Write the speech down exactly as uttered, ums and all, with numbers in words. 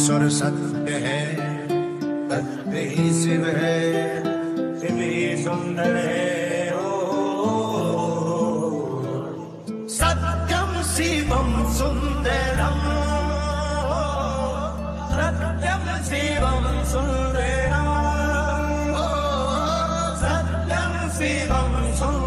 ईश्वर सत्य है, सत्य ही शिव है, शिव ही सुंदर है। ओ सत्यम शिवम सुंदरम, सत्यम शिवम सुंदरम, सत्यम शिवम सुंदरम।